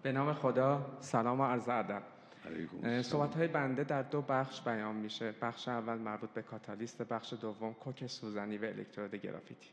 به نام خدا، سلام و عرض ادب. علیکم. صحبت‌های بنده در دو بخش بیان میشه. بخش اول مربوط به کاتالیست، بخش دوم کوک سوزنی و الکترود گرافیتی.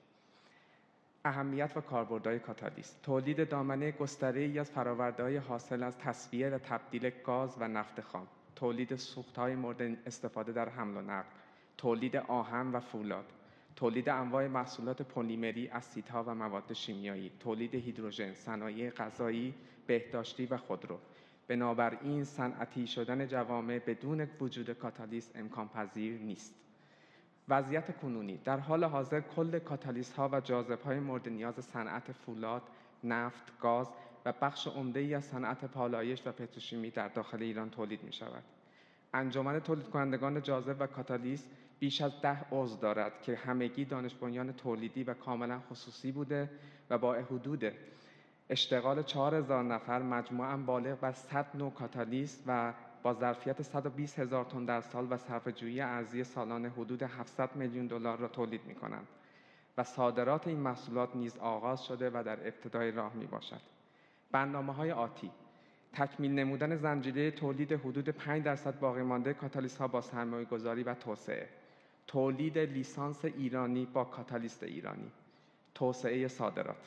اهمیت و کاربردهای کاتالیست: تولید دامنه گسترده‌ای از فرآورده‌های حاصل از تصفیه و تبدیل گاز و نفت خام، تولید سوخت‌های مورد استفاده در حمل و نقل، تولید آهن و فولاد، تولید انواع محصولات پلیمری، اسیدها و مواد شیمیایی، تولید هیدروژن، صنایع غذایی، بهداشتی و خودرو. بنابراین صنعتی شدن جوامع بدون وجود کاتالیست امکان پذیر نیست. وضعیت کنونی: در حال حاضر کل کاتالیست‌ها و جاذبه‌های مورد نیاز صنعت فولاد، نفت، گاز و بخش عمده‌ای از صنعت پالایش و پتروشیمی در داخل ایران تولید می‌شود. انجمن تولید کنندگان جاذب و کاتالیست بیش از 10 عضو دارد که همگی دانش بنیان تولیدی و کاملا خصوصی بوده و با حدود اشتغال 4000 نفر مجموعاً بالغ بر 100 نوع کاتالیست و با ظرفیت 120,000 تن در سال و صرفه‌جویی ارزی سالانه حدود 700 میلیون دلار را تولید می‌کنند و صادرات این محصولات نیز آغاز شده و در ابتدای راه میباشد. برنامه‌های آتی: تکمیل نمودن زنجیره تولید حدود 5% باقی مانده کاتالیست‌ها با سرمایه‌گذاری و توسعه، تولید لیسانس ایرانی با کاتالیست ایرانی، توسعه صادرات.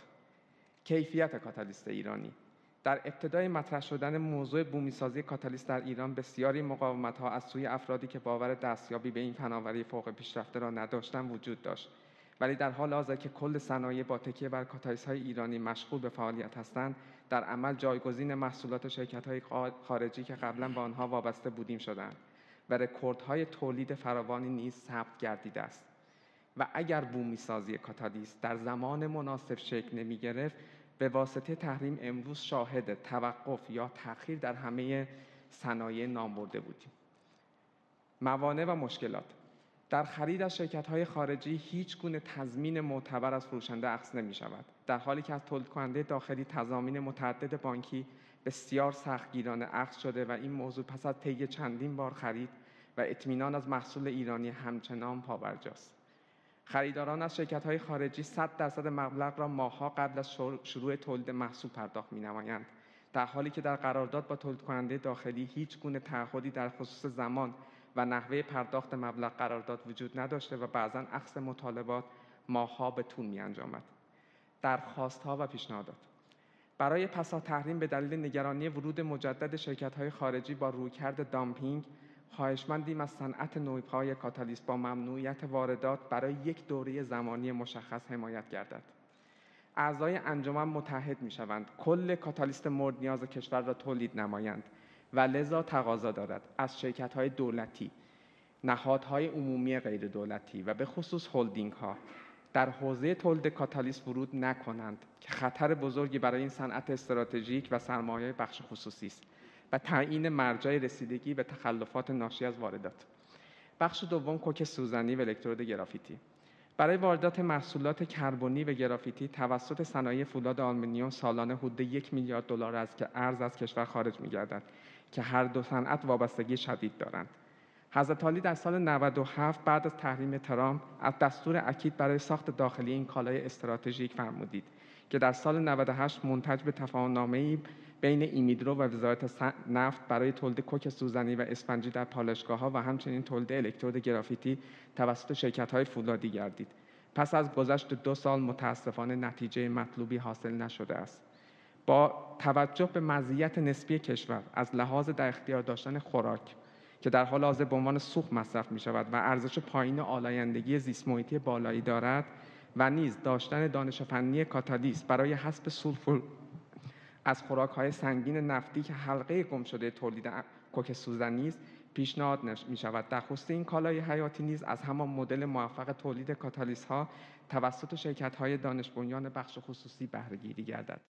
کیفیت کاتالیست ایرانی: در ابتدای مطرح شدن موضوع بومی‌سازی کاتالیست در ایران بسیاری مقاومت‌ها از سوی افرادی که باور دستیابی به این فناوری فوق پیشرفته را نداشتند وجود داشت، ولی در حال حاضر که کل صنایع با تکیه بر کاتالیست‌های ایرانی مشغول به فعالیت هستند، در عمل جایگزین محصولات شرکت‌های خارجی که قبلا به آنها وابسته بودیم شدند و رکوردهای تولید فراوانی نیز ثبت گردیده است. و اگر بومی‌سازی کاتالیست در زمان مناسب شکل نمی‌گرفت، به واسطه تحریم امروز شاهد توقف یا تأخیر در همه صنایع نام برده بودیم. موانع و مشکلات: در خرید از شرکت‌های خارجی هیچ گونه تضمین معتبر از فروشنده اخذ نمی‌شود، در حالی که از تولید کننده داخلی تضامین متعدد بانکی بسیار سختگیرانه اخذ شده و این موضوع پس از طی چندین بار خرید و اطمینان از محصول ایرانی همچنان پابرجاست. خریداران از شرکت‌های خارجی 100% مبلغ را ماه‌ها قبل از شروع تولید محصول پرداخت می‌نمایند، در حالی که در قرارداد با تولید کننده داخلی هیچ گونه تعهدی در خصوص زمان و نحوه پرداخت مبلغ قرارداد وجود نداشته و بعضاً اخذ مطالبات ماه‌ها به طول می‌انجامد. درخواست‌ها و پیشنهادات: برای پسا تحریم به دلیل نگرانی ورود مجدد شرکت‌های خارجی با رویکرد دامپینگ، خواهشمندیم از صنعت نوپای کاتالیست با ممنوعیت واردات برای یک دوره زمانی مشخص حمایت گردد. اعضای انجمن متحد می‌شوند کل کاتالیست مورد نیاز کشور را تولید نمایند و لذا تقاضا دارد از شرکت‌های دولتی، نهادهای عمومی غیر دولتی و به خصوص هلدینگ‌ها در حوزه تولید کاتالیست ورود نکنند که خطر بزرگی برای این صنعت استراتژیک و سرمایه بخش خصوصی است و تعیین مرجع رسیدگی به تخلفات ناشی از واردات. بخش دوم کوک سوزنی و الکترود گرافیتی. برای واردات محصولات کربنی و گرافیتی توسط صنایع فولاد آلومینیوم سالانه حدود 1 میلیارد دلار ارز از کشور خارج می‌گردد که هر دو صنعت وابستگی شدید دارند. حضرت عالی در سال 97 بعد از تحریم ترامپ از دستور اکید برای ساخت داخلی این کالای استراتژیک فرمودید که در سال 98 منتج به تفاهم‌نامه‌ای بین ایمیدرو و وزارت نفت برای تولید کوک سوزنی و اسفنجی در پالایشگاه‌ها و همچنین تولید الکترود گرافیتی توسط شرکت‌های فولادی گردید. پس از گذشت 2 سال متأسفانه نتیجه مطلوبی حاصل نشده است. با توجه به مزیت نسبی کشور از لحاظ در اختیار داشتن خوراک که در حال حاضر به عنوان سوخت مصرف می‌شود و ارزش پایین آلایندگی زیست محیطی بالایی دارد و نیز داشتن دانش فنی کاتالیست برای حذف سولفور از خوراک‌های سنگین نفتی که حلقه گم شده تولید کوک سوزنی است، پیشنهاد می‌شود در خصوص این کالای حیاتی نیز از همان مدل موفق تولید کاتالیست‌ها توسط شرکت‌های دانش بنیان بخش خصوصی بهره‌گیری گردد.